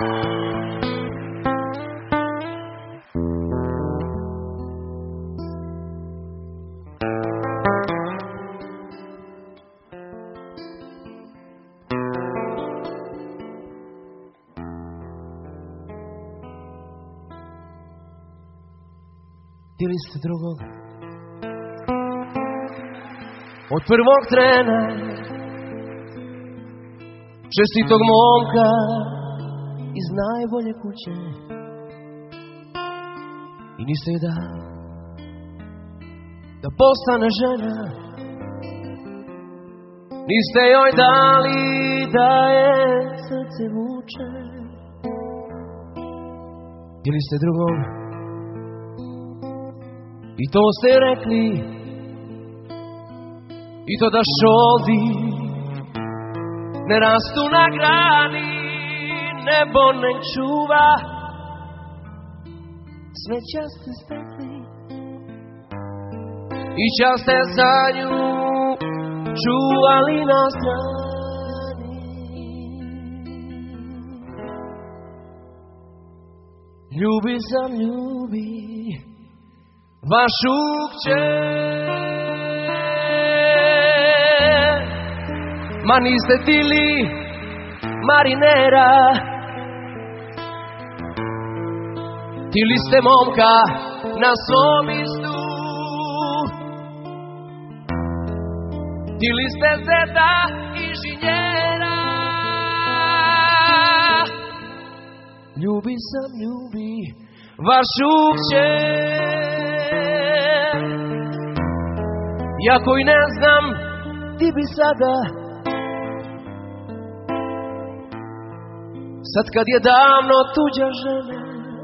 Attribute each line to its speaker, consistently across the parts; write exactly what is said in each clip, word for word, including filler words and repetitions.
Speaker 1: Htjeli ste drugog od prvog trena, čestitog momka iz najbolje kuće, i niste joj dali da postane žena, niste joj dali da je srce vuče. Htjeli ste drugog i to ste rekli, i to da šoldi ne rastu na grani, nebo ne čuva, sve čas ste stekli i čas ste za nju čuvali na strani. Ljubi sam ljubi vašu kćer, ma niste tili marinera, tili ste momka na svom istu, tili ste zeta inženjera. Ljubi sam ljubi vašu kćer, jako i ne znam ti bi sada, sad kad je davno tuđa žena,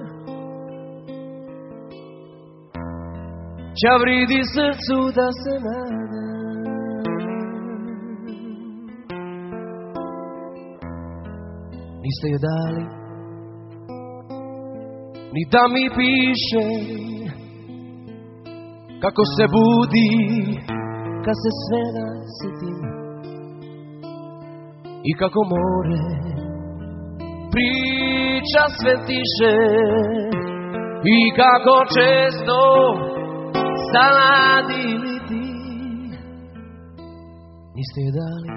Speaker 1: čavridi srcu da se nada. Niste joj dali ni da mi piše kako se budi kad se svega sjetim, i kako more priča sve tiše, i kako često saladi liti. Niste joj dali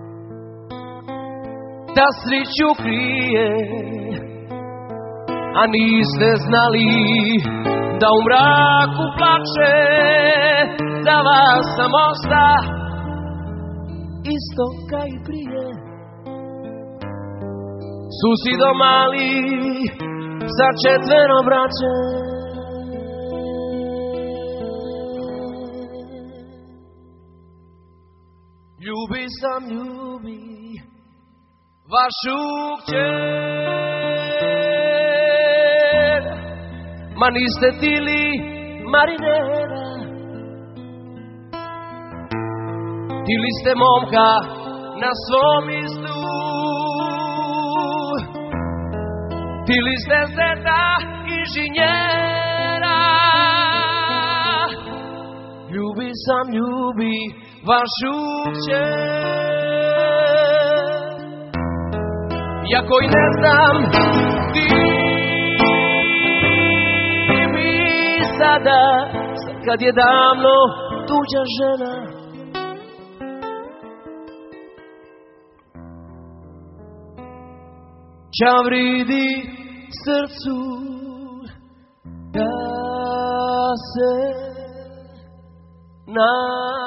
Speaker 1: da sreću krije, a niste znali da u mraku plače za vas samosta, isto kao i prije. Susido mali sa četvero braće, ljubi sam ljubi vašu kćer, ma niste tili marinera, tili ste momka na svom istu, tili ste zeta inženjera. Ljubi sam ljubi vašu kćer, jako i ne znam ti bi sada, sad kad je davno tuđa žena, čavridi srcu da se nada.